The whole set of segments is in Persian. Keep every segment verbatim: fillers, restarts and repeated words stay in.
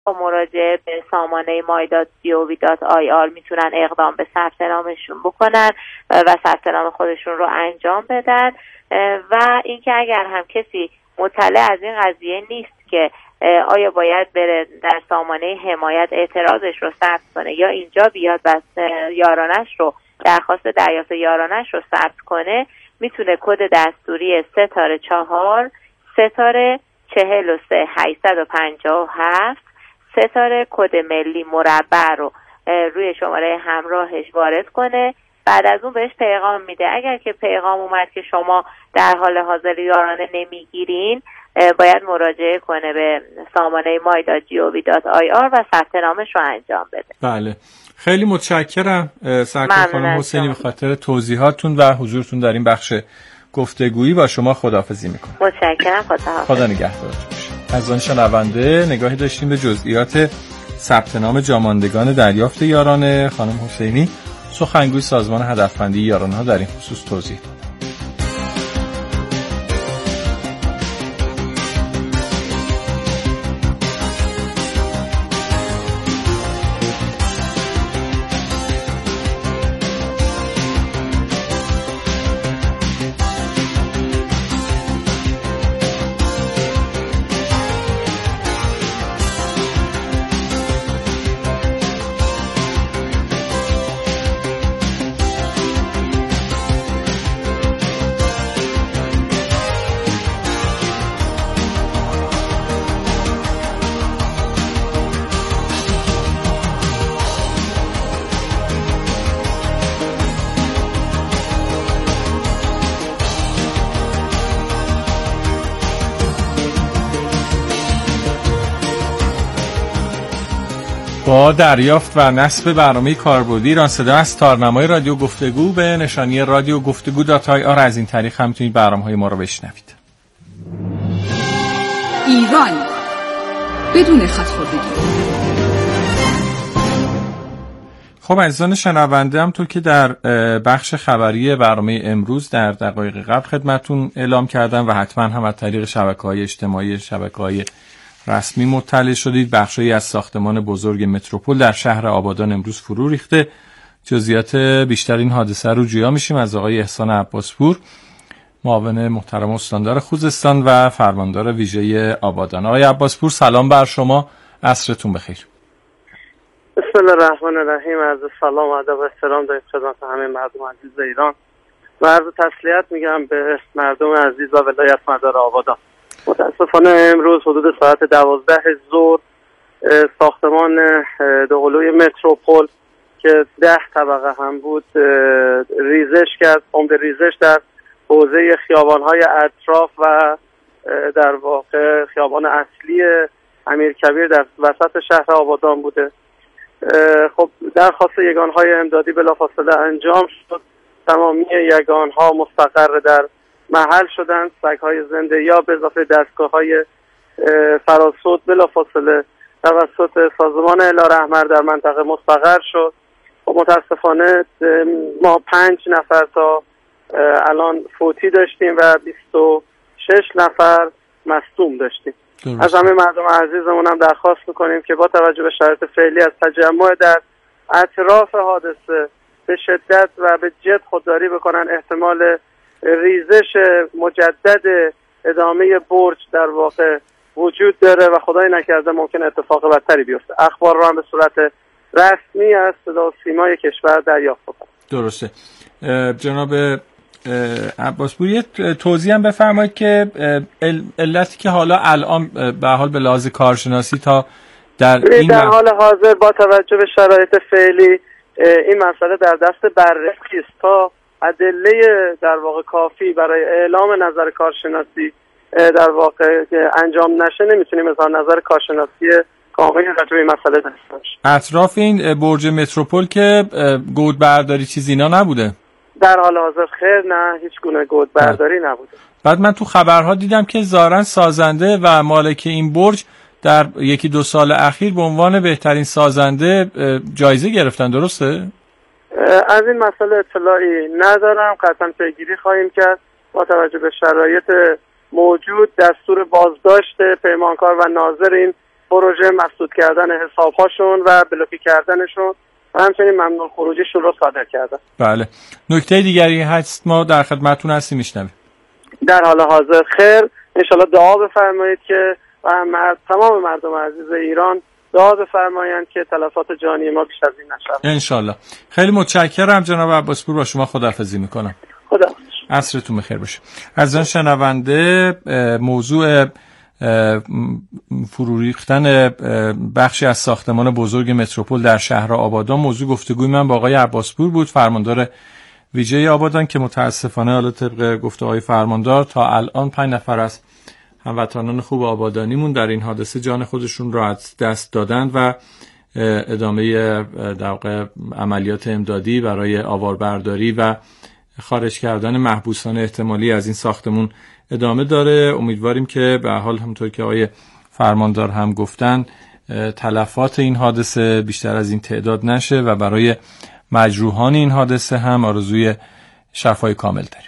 با مراجعه به سامانه مای دات جی او وی دات آی آر میتونن اقدام به ثبت نامشون بکنن و ثبت نام خودشون رو انجام بدن. و اینکه اگر هم کسی مطلع از این قضیه نیست که آیا باید بره در سامانه حمایت اعتراضش رو ثبت کنه یا اینجا بیاد بس یارانش رو درخواست دریافت یارانش رو ثبت کنه، میتونه کد دستوری ستاره چهار ستاره چهل و سه هشتصد و پنجاه و هفت ستاره کد ملی مربع رو روی شماره همراهش وارد کنه. بعد از اون بهش پیغام میده. اگر که پیغام اومد که شما در حال حاضر یارانه نمیگیرین، باید مراجعه کنه به سامانه مای دات جی او وی دات آی آر و ثبت نامش رو انجام بده. بله، خیلی متشکرم سرکار خانم حسینی به خاطر توضیحاتتون و حضورتون در این بخش گفتگویی. با شما خداحافظی میکنم. متشکرم. خداحافظ. خدا نگهدارتون باشه. از آن شنونده نگاهی داشتیم به جزئیات ثبت نام جاماندگان دریافت یارانه. خانم حسینی سخنگوی سازمان هدفمندی یارانه‌ها در این خصوص توضیح داد. با دریافت و نصب برنامه کاربردی ایران صدا از تارنمای رادیو گفتگو به نشانی رادیو گفتگو دات آی آر از این طریق هم میتونید برنامه‌های ما رو بشنوید. ایران بدون خط‌خوردگی. خب عزیزان شنونده، هم تو که در بخش خبری برنامه امروز در دقایق قبل خدمتون اعلام کردم و حتما هم از طریق شبکه‌های اجتماعی، شبکه‌های رسمی مطلع شدید، بخشی از ساختمان بزرگ متروپول در شهر آبادان امروز فرو ریخته. جزئیات بیشتر این حادثه رو جویا میشیم از آقای احسان عباسپور، معاون محترم استاندار خوزستان و فرماندار ویژه آبادان. آقای عباسپور سلام بر شما، عصرتون بخیر. بسم الله الرحمن الرحیم. عرض سلام و ادب و احترام دارم خدمت همه مردم عزیز ایران و عرض تسلیت میگم به مردم عزیز و ولایت مدار آبادان. متاسفانه امروز حدود ساعت دوازده ظهر ساختمان دوقلوی متروپول که ده طبقه هم بود ریزش کرد. عمده ریزش در حوزه خیابان‌های اطراف و در واقع خیابان اصلی امیرکبیر در وسط شهر آبادان بوده. خب درخواست یگان‌های امدادی بلافاصله انجام شد. تمامی یگان‌ها مستقر در محل شدند. سگ‌های زنده یا به اضافه دستگاه‌های فراسود بلافاصله توسط سازمان الهرحمر در منطقه مستقر شد. و متاسفانه ما پنج نفر تا الان فوتی داشتیم و بیست و شش نفر مصدوم داشتیم. درست. از همه مردم عزیزمون هم درخواست میکنیم که با توجه به شرایط فعلی از تجمع در اطراف حادثه به شدت و به جد خودداری بکنن. احتمال ریزش مجدد ادامه برج در واقع وجود داره و خدای نکرده ممکن اتفاق بدتری بیفته. اخبار رو هم به صورت رسمی از صدا و سیمای کشور دریافت بکنم. درسته. جناب عباسپور یه توضیح هم بفرمایید که علتی که حالا الان به حال به لحاظ کارشناسی تا در این در حال حاضر با توجه به شرایط فعلی این مسئله در دست بررسی است. تا ادله در واقع کافی برای اعلام نظر کارشناسی در واقع انجام نشه نمیتونیم اظهار نظر کارشناسی کاملی راجع به این مسئله داشته باشیم. اطراف این برج متروپول که گود برداری چیزی اینا نبوده؟ در حال حاضر خیر نه، هیچ گونه گود برداری نبوده. بعد من تو خبرها دیدم که ظاهرا سازنده و مالک این برج در یکی دو سال اخیر به عنوان بهترین سازنده جایزه گرفتن، درسته؟ از این مسئله اطلاعی ندارم، قطعا پیگیری خواهیم کرد. با توجه به شرایط موجود دستور بازداشت پیمانکار و ناظر این پروژه مسدود کردن حساب‌هاشون و بلوکه کردنشون و همچنین ممنوع خروجیشون رو صادر کردن. بله. نکته دیگری هست ما در خدمتتون هستیم میشنویم. در حال حاضر خیر، انشالله دعا بفرمایید که و مرد تمام مردم عزیز ایران دعا بفرمایند که تلفات جانی ما بیش از این نشود. انشالله. خیلی متشکرم جناب عباسپور، با شما خداحافظی میکنم. خدا عصرتون بخیر باشه. از آن شنونده موضوع فرو ریختن بخشی از ساختمان بزرگ متروپول در شهر آبادان موضوع گفتگوی من با آقای عباسپور بود، فرماندار ویژه آبادان، که متاسفانه حالا طبق گفته آقای فرماندار تا الان پنج نفر از هموطنان خوب آبادانیمون در این حادثه جان خودشون را از دست دادند و ادامه در واقع عملیات امدادی برای آواربرداری و خارج کردن محبوسان احتمالی از این ساختمون ادامه داره. امیدواریم که به حال همونطور که آقای فرماندار هم گفتن تلفات این حادثه بیشتر از این تعداد نشه و برای مجروحان این حادثه هم آرزوی شفای کامل داریم.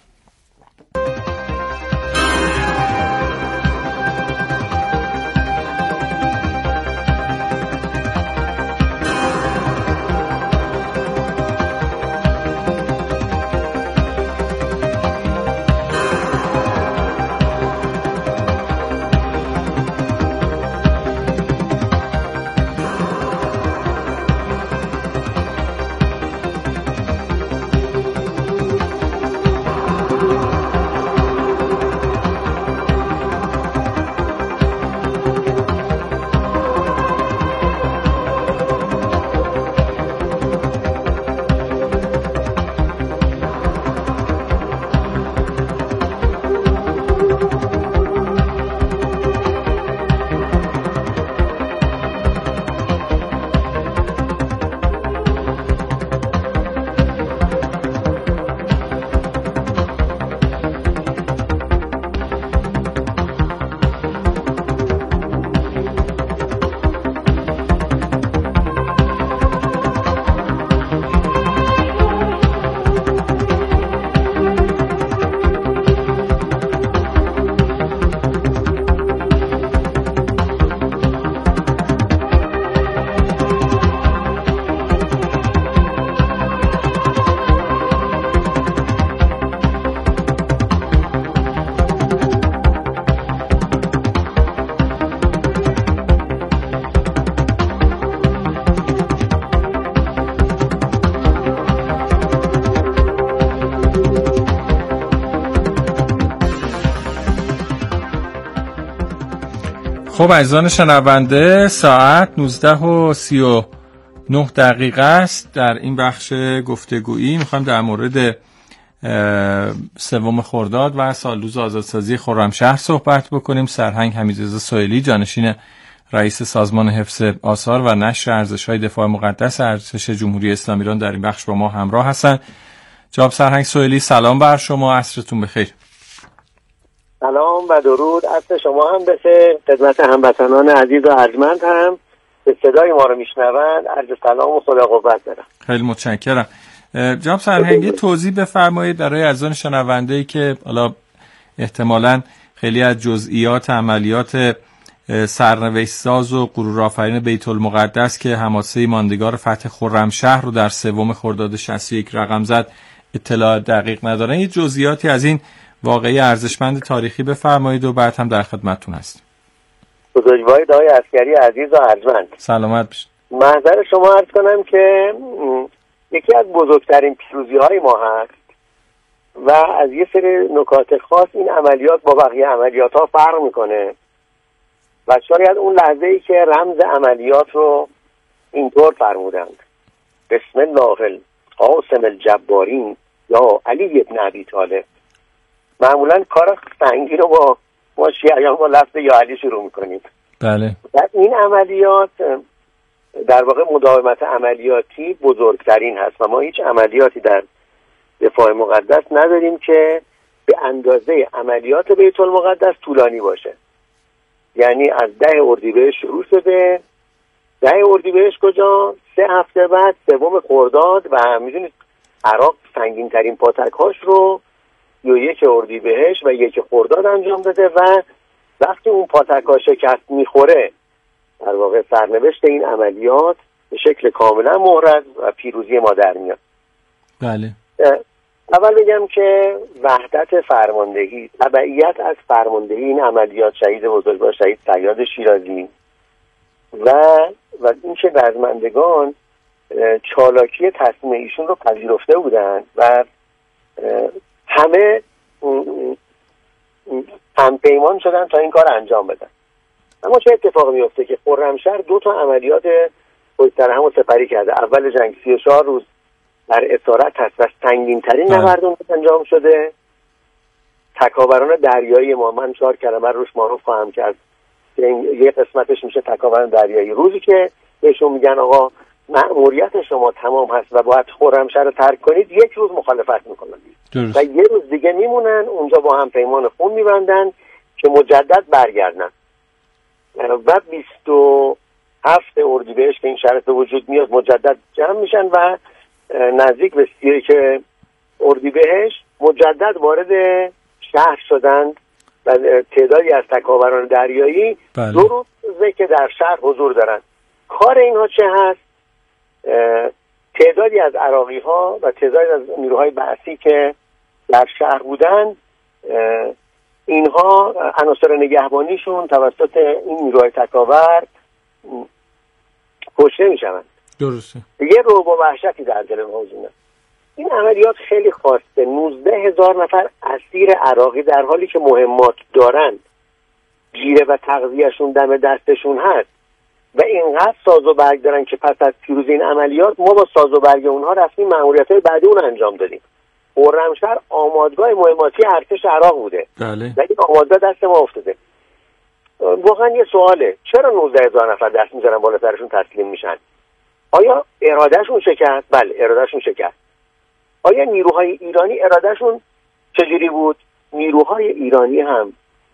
خب عزیزان شنونده، ساعت نوزده و سی و نه دقیقه است. در این بخش گفتگویی میخوایم در مورد سوم خرداد و سالروز آزادسازی خرمشهر صحبت بکنیم. سرهنگ حمیدرضا سهیلی، جانشین رئیس سازمان حفظ آثار و نشر ارزش‌های دفاع مقدس ارتش جمهوری اسلامی ایران در این بخش با ما همراه هستند. جناب سرهنگ سهیلی، سلام بر شما، عصرتون بخیر. سلام و درود، عصر شما هم بخیر. خدمت هموطنان عزیز و ارجمند هم به صدای ما رو میشنوند عرض سلام و خدا قوت دارم. خیلی متشکرم. جناب سرهنگی توضیح بفرمایید برای عزیزان شنونده‌ای که حالا احتمالاً خیلی از جزئیات عملیات سرنوشت ساز و غرورآفرین بیت المقدس که حماسه ماندگار فتح خرمشهر رو در سوم خرداد شصت و یک رقم زد اطلاع دقیق ندارن، یه جزئیاتی از این واقعی ارزشمند تاریخی بفرمایید و بعد هم در خدمتتون هستیم. بزرگوارید آقای عسکری عزیز و ارجمند، سلامت باشید. محضر شما عرض کنم که یکی از بزرگترین پیروزی‌های ما هست و از یه سری نکات خاص این عملیات با بقیه عملیات‌ها فرق میکنه و شاید اون لحظه‌ای که رمز عملیات رو اینطور فرمودند: بسم الله القاسم الجبارین یا علی ابن ابی طالب. معمولا کار سنگین رو با ما شیعیان با لفظ یا علی شروع میکنیم. بله. در این عملیات در واقع مداومت عملیاتی بزرگترین هست و ما هیچ عملیاتی در دفاع مقدس نداریم که به اندازه عملیات بیت المقدس طولانی باشه. یعنی از ده اردیبهشت شروع شده. ده اردیبهشت کجا؟ سه هفته بعد سوم خرداد و میدونید عراق سنگین ترین پاتک هاش رو یا یک اردیبهشت و یک خرداد انجام داده و وقتی اون پاتک ها شکست میخوره در واقع سرنوشت این عملیات به شکل کاملا محرز و پیروزی ما در میاد. بله. اول بگم که وحدت فرماندهی، تبعیت از فرماندهی این عملیات شهید بزرگوار شهید صیاد شیرازی و و این که رزمندگان چالاکی تصمیم ایشون رو پذیرفته بودند و همه همپیمان شدن تا این کار انجام بدن. اما چه اتفاقی میفته که خرمشهر دو تا عملیات پشت سر هم سپری کرده. اول جنگ سی و چهار روز در اسارت هست و سنگین ترین نبرد انجام شده. تکاوران دریایی ما، من چهار کلمه روش معروف خواهم کرد که یه قسمتش میشه تکاوران دریایی. روزی که بهشون میگن آقا مأموریت شما تمام هست و باید خرمشهر رو ترک کنید، یک روز مخالفت میکنن درست. و یه روز دیگه میمونن اونجا با هم پیمان خون میبندن که مجدد برگردن و بیست و هفت اردیبهشت که این شرط به وجود میاد مجدد جمع میشن و نزدیک به سی و یک اردیبهشت مجدد وارد شهر شدند و تعدادی از تکاوران دریایی بله. دو روزه که در شهر حضور دارن. کار اینها چه هست؟ تعدادی از عراقی ها و تعدادی از نیروهای بعثی که در شهر بودن، اینها عناصر نگهبانیشون توسط این نیروهای تکاور کشته میشوند. درسته. یه رعب و وحشتی در دل موضوع. این عملیات خیلی خاصه. نوزده هزار نفر اسیر عراقی در حالی که مهمات دارن، گیره و تغذیهشون دم دستشون هست و اینقدر ساز و برگ دارن که پس از پیروزی این عملیات ما با ساز و برگ اونها رفتیم مأموریت‌های بعدی اون انجام دادیم. خرمشهر آمادگاه مهماتی ارتش عراق بوده. بله. و این آمادگاه دست ما افتاده. واقعا یه سواله، چرا نوزده هزار نفر دست میذارن بالا سرشون تسلیم میشن؟ آیا ارادهشون شکست؟ بله ارادهشون شکست. آیا نیروهای ایرانی ارادهشون چجوری بود؟ نیروهای ایرانی هم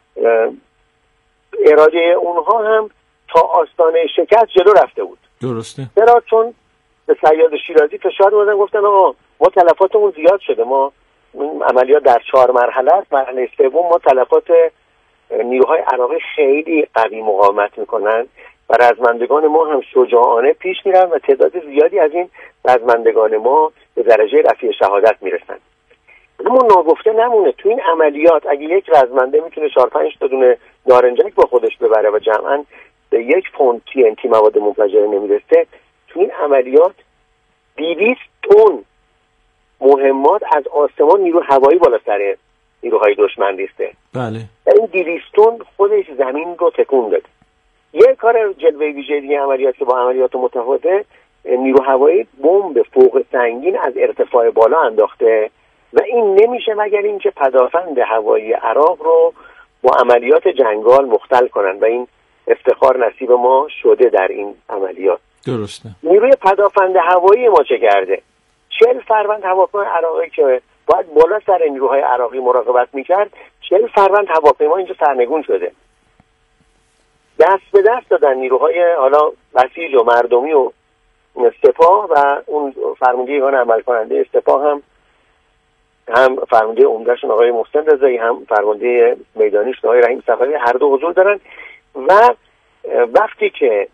اراده اونها هم تا آستانه شکست جلو رفته بود. درسته. چرا؟ چون به صیاد شیرازی فشار اومدن، گفتن آقا ما تلفاتمون زیاد شده، ما عملیات در چهار مرحله است، مرحله سوم ما تلفات نیروهای عراقی خیلی قوی مقاومت میکنن و رزمندگان ما هم شجاعانه پیش میرن و تعداد زیادی از این رزمندگان ما به درجه رفیع شهادت میرسن. اما ناگفته نمونه تو این عملیات اگه یک رزمنده میتونه چهار پنج تا دونه نارنجک با خودش ببره و جمعاً به یک پوند تی ان تی مواد منفجره نمیرسه، تو این عملیات دویست تن مهمات از آسمان نیرو هوایی بالا سر نیروهای دشمن ریخته. بله. این دویست تن خودش زمین رو تکون داد. یک کار جلوه ویژه دیگه عملیات که با عملیات متفاوته، نیرو هوایی بمب فوق سنگین از ارتفاع بالا انداخته و این نمیشه مگر اینکه پدافند هوایی عراق رو با عملیات جنگال مختل کنن و این افتخار نصیب ما شده در این عملیات. درسته. نیروی پدافند هوایی ما چه کرده؟ چهل فروند هواپیمای عراقی که باید بالا سر نیروهای عراقی مراقبت میکرد، چهل فروند هواپیما اینجا سرنگون شده. دست به دست دادن نیروهای حالا بسیج و مردمی و سپاه و اون فرمانده یگان عمل کننده سپاه هم هم فرمانده عمدهشون آقای محسن رضایی، هم فرمانده میدانیش آقای رحیم صفوی، هر دو حضور دارن و وقتی که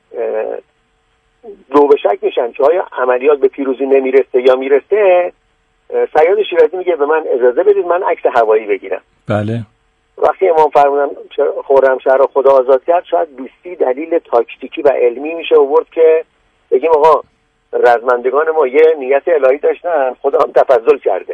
دو به شک میشن که آیا عملیات به پیروزی نمیرسه یا میرسه، صیاد شیرازی میگه به من اجازه بدید من عکس هوایی بگیرم. بله. وقتی امام فرمودن خرمشهر رو خدا آزاد کرد، شاید بیستی دلیل تاکتیکی و علمی میشه آورد که بگیم آقا رزمندگان ما یه نیت الهی داشتن، خدا هم تفضل کرده.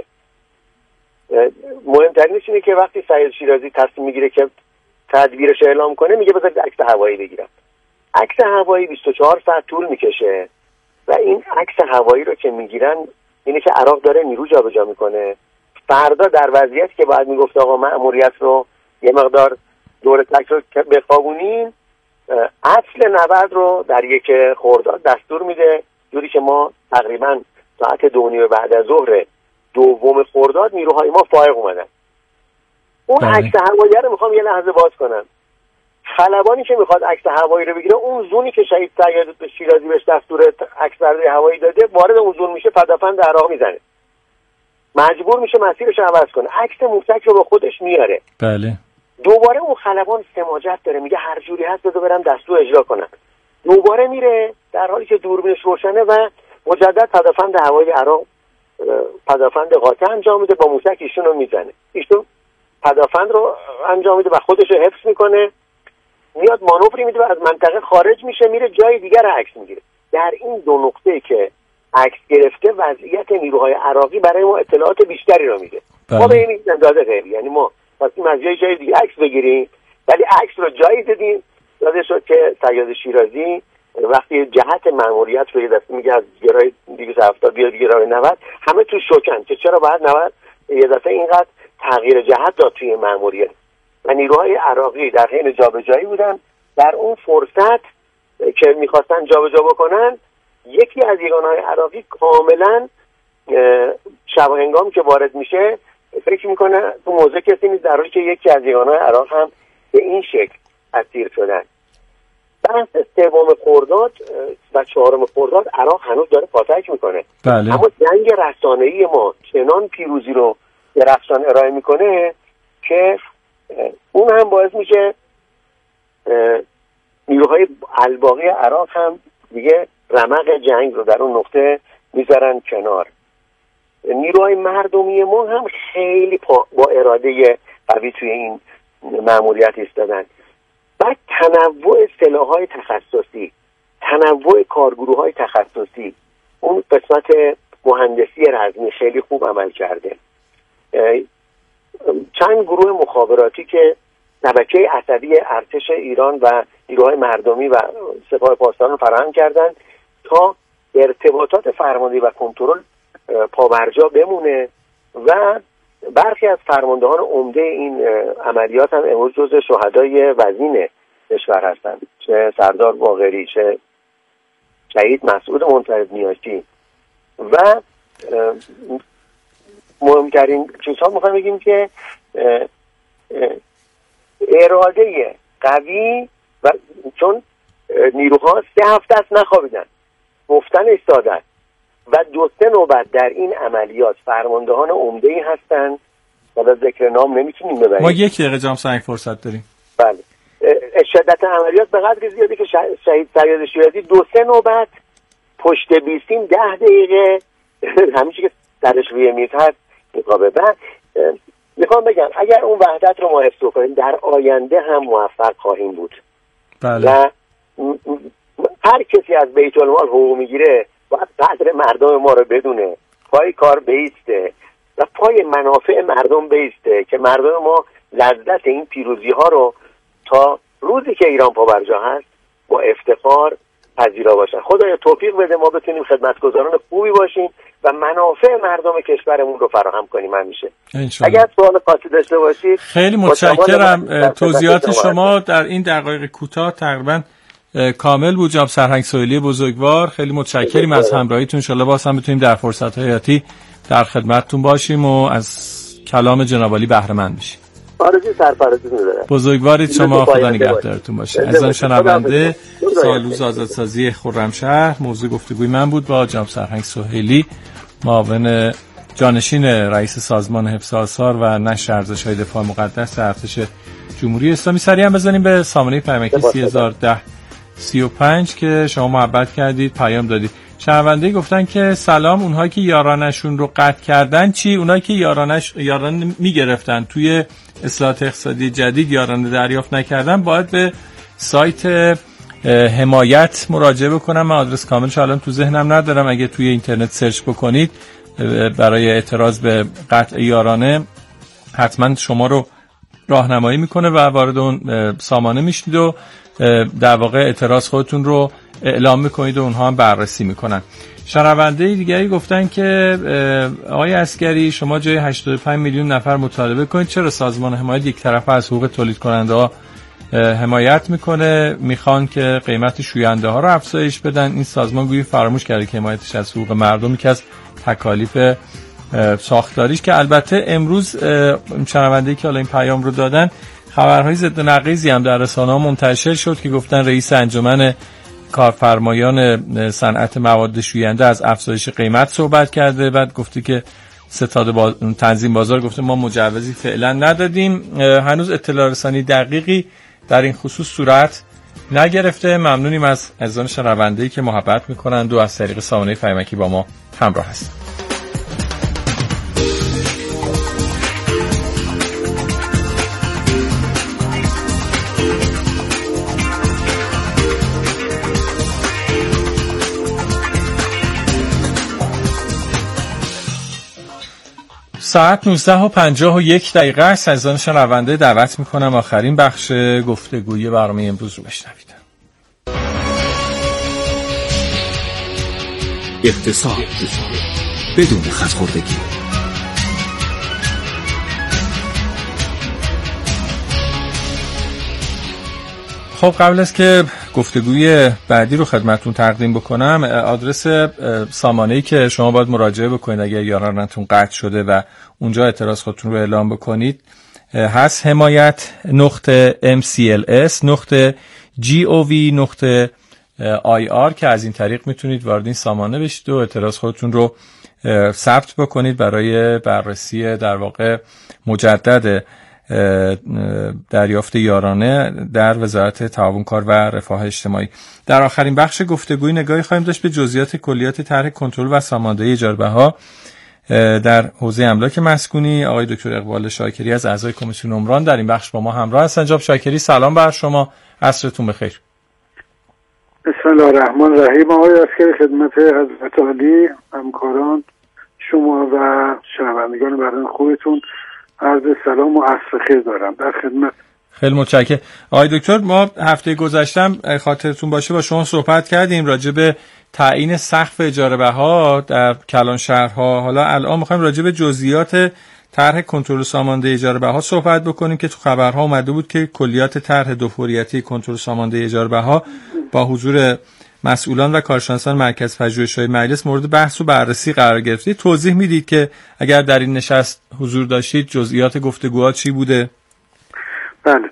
مهمترینش اینه که وقتی صیاد شیرازی تصمیم میگیره که تدبیرش اعلام کنه، میگه بذارید عکس هوایی بگیرم. عکس هوایی بیست و چهار ساعت طول میکشه و این عکس هوایی رو که میگیرن اینه که عراق داره نیرو جابجا میکنه. فردا در وضعیتی که باید میگفت آقا مأموریت رو یه مقدار دور تک رو بخوابونیم، اصل نبرد رو در یک خرداد دستور میده، جوری که ما تقریبا ساعت دو نیم بعد از ظهر دوم خرداد نیروهای ما فائق اومدن. اون عکس هوایی رو میخوام یه لحظه باز کنم. خلبانی که میخواد عکس هوایی رو بگیره، اون زونی که شهید صیاد شیرازی بهش دستور عکس برداری هوایی داده، وارد اون زون میشه، پدافند عراق میزنه، مجبور میشه مسیرش رو عوض کنه، عکس موشک رو با خودش میاره. بله. دوباره اون خلبان سماجت داره، میگه هر جوری هست بذار برم دستور اجرا کنم. دوباره میره در حالی که دوربینش روشنه و مجدد پدافند هوایی عراق پدافند قاطع انجام میده، با موشک ایشون رو میزنه. ایشون پدافند رو انجام میده و خودش رو حفظ میکنه، میاد مانوری میده و از منطقه خارج میشه، میره جای دیگر رو عکس میگیره. در این دو نقطه که عکس گرفته وضعیت نیروهای عراقی برای ما اطلاعات بیشتری رو میده. ما به این اندازه غیر، یعنی ما خواستیم از جای جای دیگه عکس بگیریم ولی عکس رو جایی دادیم یاد شد که صیاد شیرازی وقتی جهت مأموریت رو یه دفعه میگه از گرای دویست و هفتاد بیاد گرای نود، همه تو شوکن که چرا باید نود یه دفعه اینقدر تغییر جهت داد توی مأموریت. و نیروهای عراقی در حین جابجایی بودن. در اون فرصت که میخواستن جابجا بکنن، یکی از یگانهای عراقی کاملا شب هنگام که وارد میشه فکر میکنه تو موضع کسی نیست، در حالی که یکی از یگانهای عراق هم به این شکل اسیر شدن. بحث سوم خرداد و چهارم خرداد عراق هنوز داره پاتک میکنه. بله. اما جنگ رسانه‌ای ما چنان پیروزی رو درخشان ارائه میکنه که اون هم باعث میشه نیروهای الباقی عراق هم دیگه رمق جنگ رو در اون نقطه میذارن کنار. نیروهای مردمی ما هم خیلی با اراده قوی توی این مأموریت ایستادن. بعد تنوع سلاح‌های تخصصی، تنوع کارگروه‌های تخصصی، اون قسمت مهندسی رزمی خیلی خوب عمل کرده. چند گروه مخابراتی که شبکه عصبی ارتش ایران و نیروهای مردمی و سپاه پاسداران رو فراهم کردن تا ارتباطات فرماندهی و کنترل پابرجا بمونه و برخی از فرماندهان عمده این عملیات هم امروز جزو شهدای وزین کشور هستند، چه سردار باقری، چه شهید مسعود منفرد نیاشی. و مهمترین چیزها میخوایم بگیم که اراده قوی و چون نیروها سه هفته است نخوابیدن، گفتن ایستادن و دو سه نوبت در این عملیات فرماندهان عمده‌ای هستند و ذکر نام نمیتونیم ببریم. ما یک دقیقه جام سنگ فرصت داریم. بله. شدت عملیات به قدر زیادی که شهید صیاد شیرازی دو سه نوبت پشت بیستیم ده دقیقه همیشه که درش روی میز هست نقابه. بعد میخوام بگم اگر اون وحدت رو ما حفظ کنیم در آینده هم موفق خواهیم بود. بله. و هر کسی از بیت المال حقوق میگیره باید قدر مردم ما رو بدونه، پای کار بیسته و پای منافع مردم بیسته که مردم ما لذت این پیروزی ها رو تا روزی که ایران پابرجا هست با افتخار پذیرا باشن. خدایا توفیق بده ما بتونیم خدمتگزاران خوبی باشیم و منافع مردم کشورمون رو فراهم کنیم همیشه. اگر سوال خاصی داشته باشید. خیلی متشکرم. توضیحات شما در این دقایق کوتاه تقریبا کامل بود. جناب سرهنگ سهیلی بزرگوار، خیلی متشکریم از همراهیتون. ان شاء الله باز هم بتونیم در فرصت‌های آتی در خدمتتون باشیم و از کلام جناب عالی بهره مند بشیم. آرزوی سرفرازتون دارم. بزرگوارید شما، خدا نگهدارتون باشه. عزیزان شنونده، سالروز آزادسازی خرمشهر موضوع گفتگوی من بود با جناب سرهنگ سهیلی، معاون جانشین رئیس سازمان حفظ آثار و نشر ارزش‌های دفاع مقدس ارتش جمهوری اسلامی. سریع هم بزنیم به سامانه پیامکی سه هزار و ده سی و پنج که شما محبت کردید، پیام دادید. شنونده گفتن که سلام، اونهایی که یارانشون رو قطع کردن چی؟ اونهایی که یارانش یاران میگرفتن توی اصلاحات اقتصادی جدید یاران دریافت نکردن باید به سایت حمایت مراجعه بکنم. من آدرس کاملش الان تو ذهنم ندارم، اگه توی اینترنت سرچ بکنید برای اعتراض به قطع یارانه حتما شما رو راهنمایی میکنه و وارد اون سامانه میشید و در واقع اعتراض خودتون رو اعلام میکنید و اونها هم بررسی میکنن. شنونده دیگری گفتن که آقای عسگری شما جای هشتاد و پنج میلیون نفر مطالبه کنید، چرا سازمان حمایت یک طرفه از حقوق تولید کننده ها حمایت میکنه، میخوان که قیمت شوینده ها رو افزایش بدن؟ این سازمان گویی فراموش کرده که حمایتش از حقوق مردمی که از تکالیف ساختاریش. که البته امروز شنونده‌ای که حالا این پیام رو دادن خبرهای ضد نقیضی هم در رسانه‌ها منتشر شد که گفتن رئیس انجمن کارفرمایان صنعت مواد شوینده از افزایش قیمت صحبت کرده، بعد گفته که ستاد با... تنظیم بازار گفته ما مجوزی فعلا ندادیم. هنوز اطلاع رسانی دقیقی در این خصوص صورت نگرفته. ممنونیم از عزیزان شنونده‌ای که محبت میکنند و از طریق سامانه فیمکی با ما همراه هستند. ساعت نوزده و پنجاه و یک دقیقه است. عزیزان شنونده دعوت میکنم آخرین بخش گفتگوی برنامه امروز رو بشنوید. اقتصاد بدون خودخوردگی. خب قبل از که گفتگوی بعدی رو خدمتتون تقدیم بکنم، آدرس سامانه‌ای که شما باید مراجعه بکنید اگر یارانتون قطع شده و اونجا اعتراض خودتون رو اعلام بکنید هست حمایت نقطه ام سی ال اس نقطه جی او وی نقطه آی آر که از این طریق میتونید وارد این سامانه بشید و اعتراض خودتون رو ثبت بکنید برای بررسی در واقع مجدد دریافت یارانه در وزارت تعاون کار و رفاه اجتماعی. در آخرین بخش گفتگوی نگاهی خواهیم داشت به جزئیات کلیات طرح کنترل و ساماندهی اجاره بها در حوزه املاک مسکونی. آقای دکتر اقبال شاکری از اعضای کمیسیون عمران در این بخش با ما همراه هستند. جناب شاکری سلام بر شما، عصرتون بخیر. بسم الله الرحمن الرحیم. آقای عسکری خدمت حضرت عالی، همکاران شما و شنوندگان برنامه خوبتون عرض سلام و عصر خیر دارم. در خدمت. خیلی متشکرم. آقای دکتر ما هفته گذشتم خاطرتون باشه با شما صحبت کردیم راجع به تعیین سقف اجاره بها در کلان شهرها. حالا الان می‌خوایم راجع به جزئیات طرح کنترل سامانده اجاره بها صحبت بکنیم که تو خبرها اومده بود که کلیات طرح دو فوریتی کنترل سامانده اجاره بها با حضور مسئولان و کارشناسان مرکز پژوهش‌های مجلس مورد بحث و بررسی قرار گرفته. توضیح میدید که اگر در این نشست حضور داشتید جزئیات گفتگوها چی بوده؟ بله،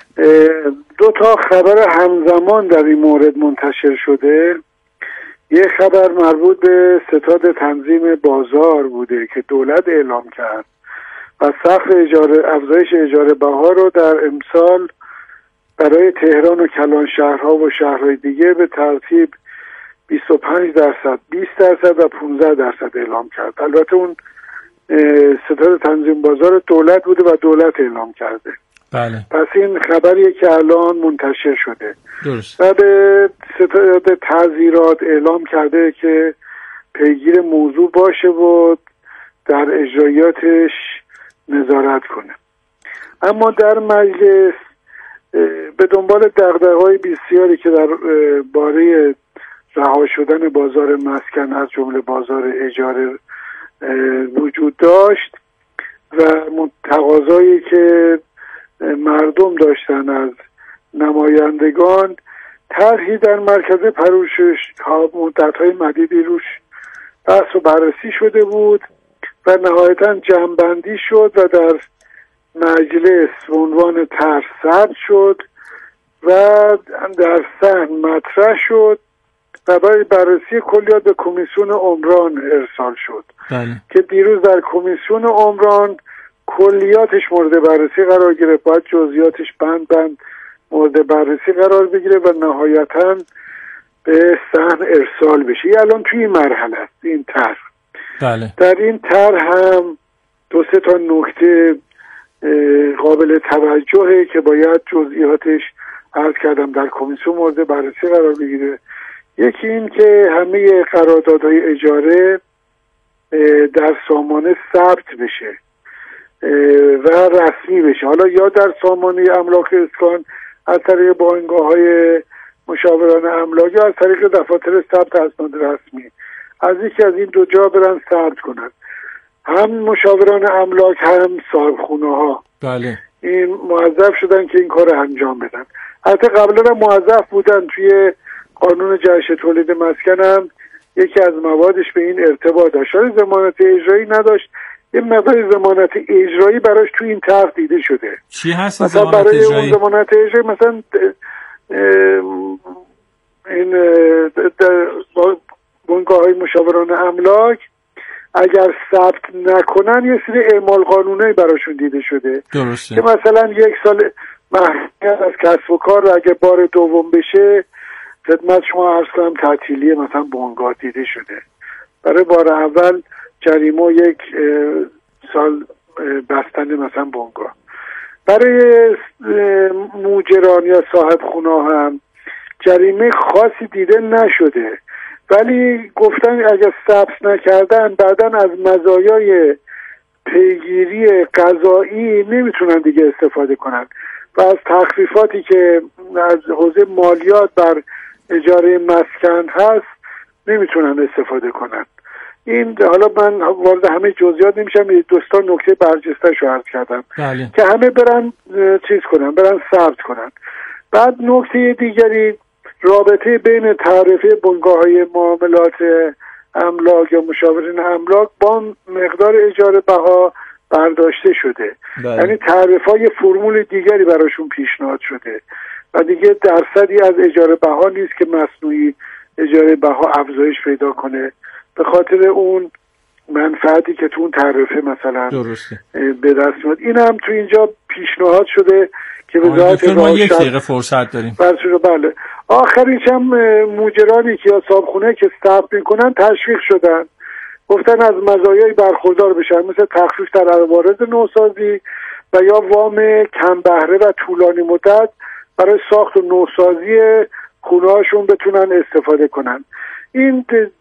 دو تا خبر همزمان در این مورد منتشر شده. یه خبر مربوط به ستاد تنظیم بازار بوده که دولت اعلام کرد و سقف اجاره افزایش اجاره بها رو در امسال برای تهران و کلان شهرها و شهرهای دیگه به ترتیب بیست و پنج درصد، بیست درصد و پانزده درصد اعلام کرد. البته اون ستاد تنظیم بازار دولت بوده و دولت اعلام کرده. بله. پس این خبریه که الان منتشر شده. درست. و به ستاد تعزیرات اعلام کرده که پیگیر موضوع باشه و در اجرایاتش نظارت کنه. اما در مجلس به دنبال دغدغه‌های بسیاری که در باره رها شدن بازار مسکن از جمله بازار اجاره وجود داشت و تقاضایی که مردم داشتن از نمایندگان، طرحی در مرکز پژوهش ها مدت‌های مدیدی روش بحث و بررسی شده بود و نهایتاً جمع‌بندی شد و در مجلس به عنوان طرح ثبت شد و در صحن مطرح شد و برای بررسی کلیات به کمیسیون عمران ارسال شد. بله. که دیروز در کمیسیون عمران کلیاتش مورد بررسی قرار گرفت، باید جزئیاتش بند بند مورد بررسی قرار بگیره و نهایتاً به صحن ارسال بشه. الان توی این مرحله است این طرح. بله. در این طرح هم دو سه تا نکته قابل توجهه که باید جزئیاتش عرض کردم در کمیسیون مورد بررسی قرار بگیره. یکی این که همه قراردادهای اجاره در سامانه ثبت بشه و رسمی بشه، حالا یا در سامانه املاک اسکان از طریق بانگاه‌های مشاوران املاک یا از طریق دفاتر ثبت اسناد رسمی، از یکی از این دو جا برن ثبت کنن. هم مشاوران املاک هم صاحبخونه‌ها بله این موظف شدن که این کار انجام بدن. حتی قبلا هم موظف بودن، توی قانون جهش تولید مسکن هم یکی از موادش به این ارتباط داشت. ضمانت اجرایی نداشت، یه مقدار ضمانت اجرایی براش توی این طرح دیده شده. چی هست مثلا ضمانت برای اجرایی؟ اون ضمانت اجرایی مثلا این بنگاه‌های مشاوران املاک اگر ثبت نکنن یه سری اعمال قانونی براشون دیده شده. درسته. که مثلا یک سال محرومیت از کسب و کار رو اگه بار دوم بشه خدمت شما عرض کنم تعطیلی مثلا بنگاه دیده شده. برای بار اول جریمه یک سال بستن مثلا بنگاه. برای موجران یا صاحب خونه هم جریمه خاصی دیده نشده، ولی گفتن اگر ثبت نکردن بعدن از مزایای پیگیری قضایی نمیتونن دیگه استفاده کنن و از تخفیفاتی که از حوزه مالیات بر اجاره مسکن هست نمیتونن استفاده کنن. این حالا من وارد همه جزئیات نمیشم، دوستان نکته برجسته شو عرض کردم بله. که همه برن چیز کنن، برن ثبت کنن. بعد نکته دیگری رابطه بین تعرفه بنگاه‌های معاملات املاک یا مشاورین املاک با مقدار اجاره بها برداشته شده. بله. یعنی تعرفه‌های فرمول دیگری براشون پیشنهاد شده و دیگه درصدی از اجاره بها نیست که مصنوعی اجاره بها افزایش پیدا کنه به خاطر اون منفعتی که تو اون تعرفه مثلا درسته. به دست میاد. این هم تو اینجا پیشنهاد شده که وزارت ما یک دقیقه فرصت داریم. بله. آخریش هم موجرانی که یا صاحبخونه که ثبت میکنن تشویق شدن، گفتن از مزایای برخوردار بشن، مثل تخفیف در عوارض نوسازی و یا وام کم بهره و طولانی مدت برای ساخت و نوسازی خونه‌هاشون بتونن استفاده کنن. این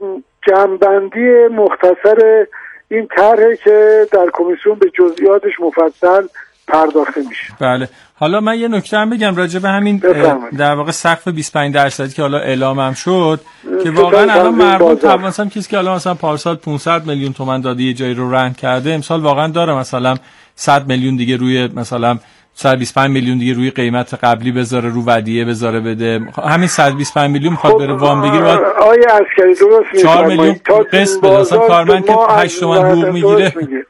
جمع‌بندی مختصر این طرحی که در کمیسیون به جزئیاتش مفصل پرداخته میشه. بله. حالا من یه نکته هم بگم راجع به همین در واقع سقف بیست و پنج درصدی که حالا اعلامم شد که واقعا الان مردم توانستم کسی که حالا مثلا پارسال پانصد میلیون تومان داده یه جایی رو رهن کرده امسال واقعا داره مثلا صد میلیون دیگه روی مثلا صد و بیست و پنج میلیون دیگه روی قیمت قبلی بذاره، رو ودیعه بذاره بده. همین صد و بیست و پنج میلیون میخواد بره وام بگیره. بعد آیه عسکری درست میگه چهار میلیون قسط بده. مثلا کارمند که هشت تومن حقوق میگیره.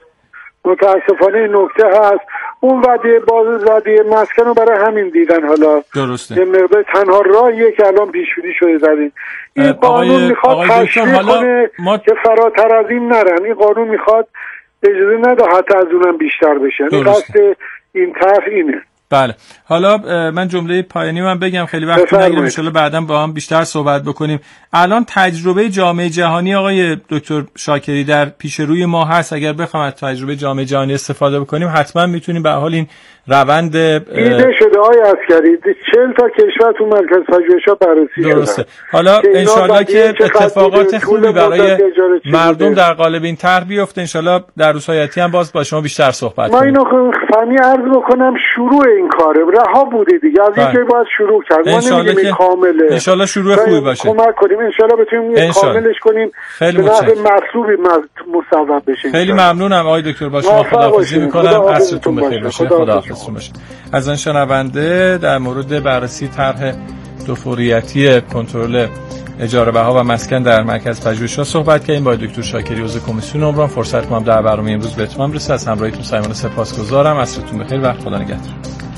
متاسفانه این نکته هست. اون ودیعه باز ودیعه مسکن رو برای همین دیدن حالا درسته. یه مقدار تنها راهیه که الان پیش بینی شده در این این قانون میخواد تشویق کنه ما... که فراتر از این نرن. این قانون میخواد اجازه نده حتی از اونم بیشتر بشه. این قصد این طرف اینه. بله. حالا من جمله پایانی من بگم خیلی وقت نگیرم، ان شاءالله بعداً با هم بیشتر صحبت بکنیم. الان تجربه جامعه جهانی آقای دکتر شاکری در پیش روی ما هست. اگر بخوام از تجربه جامعه جهانی استفاده بکنیم حتما میتونیم به حال این روند دیده شده آقای عسکری چهل تا کشور تو مرکز پژوهش‌ها بررسی شده. درسته. حالا ان شاءالله که اتفاقات خوبی برای مردم در قالب این طرح بیفته. ان شاءالله در روزهای آتی هم باز با شما بیشتر صحبت ما کنیم. ما اینو فهمی عرض بکنم شروع این کاره رها بوده دیگه، از اینکه باید شروع کرد. ما نمیگیم کامله. ان شاءالله شروع خوبی باشه. کمک کنیم ان شاءالله بتونیم کاملش کنیم. خیلی متشکرم. مطلوبی مصوب بشه. خیلی ممنونم آقای دکتر. با شما خداحافظی می‌کنم. عصرتون بخیر باشه. خداحافظ باشه. از آن شنونده در مورد بررسی طرح دو فوریتی کنترل اجاره بها و مسکن در مرکز پژوهش‌ها صحبت کردیم با دکتر شاکری عضو کمیسیون عمران. فرصت کنم در برنامه امروز به اتمام رسید. از همراهیتون صمیمانه سپاسگزارم. عصرتون بخیر و خدا نگهدار.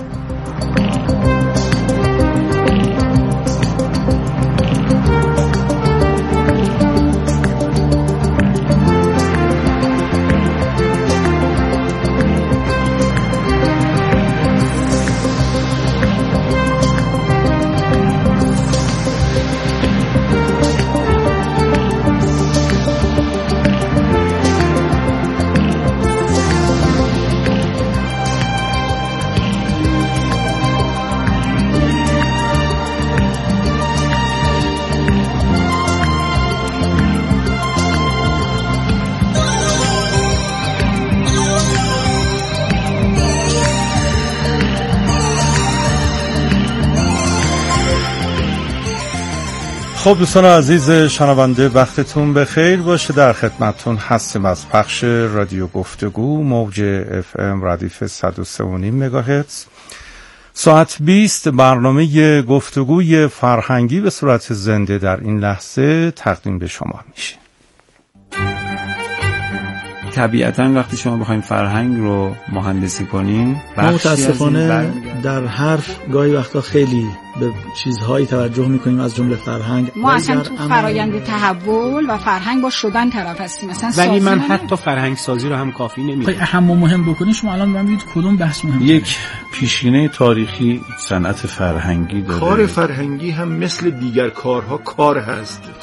خب دوستان عزیز شنونده وقتتون بخیر باشه. در خدمتتون هستیم از پخش رادیو گفتگو موج اف ام ردیف صد و سه و نیم مگاهرتز. ساعت بیست برنامه گفتگوی فرهنگی به صورت زنده در این لحظه تقدیم به شما میشه. طبیعتاً وقتی شما بخواید فرهنگ رو مهندسی کنین، متاسفانه در حرف گاهی وقتا خیلی به چیزهایی توجه میکنیم از جمله فرهنگ. ما اصلا تو فرایند تحول و فرهنگ با شدن طرف هستیم، مثلا ولی من حتی فرهنگ سازی رو هم کافی نمیدونم. اهم و مهم بکنید شما الان من ببینید کدوم بحث مهمه. یک پیشینه تاریخی صنعت فرهنگی داره. کار فرهنگی هم مثل دیگر کارها کار هست.